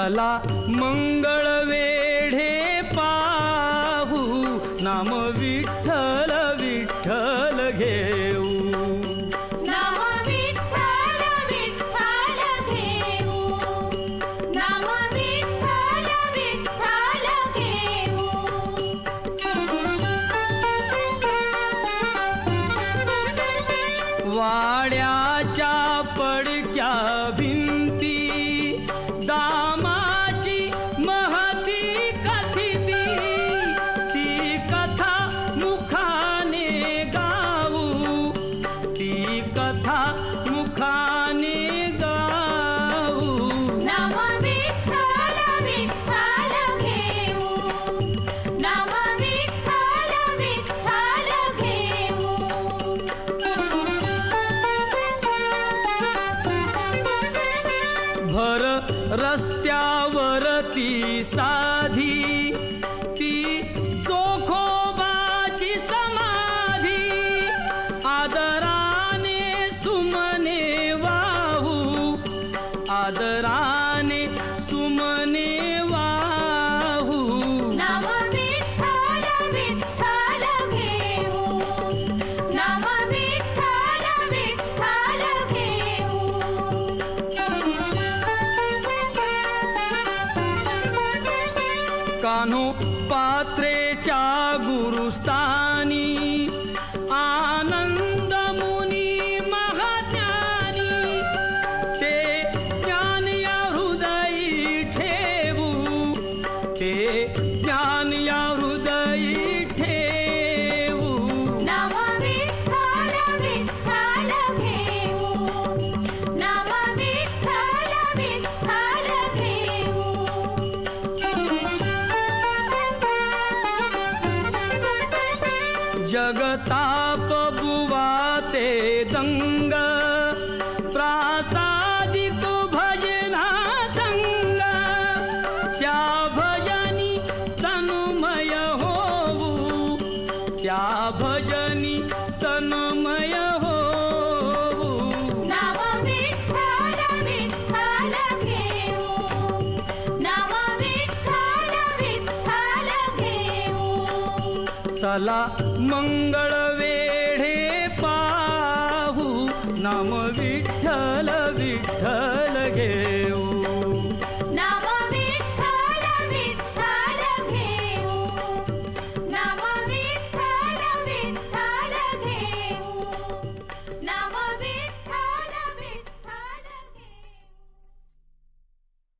चला मंगळ वेढे पाहू, नाम विठ्ठल विठ्ठल घेऊ. नाम विठ्ठल विठ्ठल घेऊ, नाम विठ्ठल विठ्ठल घेऊ. वाड्याच्या पडक्या भिंती दामाची महती कथिती, ती कथा मुखाने गाऊ, ती कथा मुखाने गाऊ. नाम विठ्ठल विठ्ठल घेऊ, नाम विठ्ठल विठ्ठल घेऊ. भर रस्त्यावरती साधी ती जोखोबाची समाधी, आदराने सुमने वाहू, आदराने सुमने वाहू. नाम विठ्ठल विठ्ठल घेऊ, नाम विठ्ठल विठ्ठल घेऊ. कान्हो पात्रेच्या गुरुस्थानी आनंद मुनी महाज्ञानी, ते ज्ञान या हृदयी ठेवू, ते ज्ञान या हृदयी ठेवू. नाम विठ्ठल विठ्ठल घेऊ, नाम विठ्ठल विठ्ठल घेऊ. जगताप बुवा ते दंग, प्रासादिक भजना संग, त्या भजनी तन्मय होऊ, त्या भजनी तन्मय होऊ. नाम विठ्ठल विठ्ठल घेऊ, नाम विठ्ठल विठ्ठल घेऊ. चला मंगळ वेढे पाहू, नाम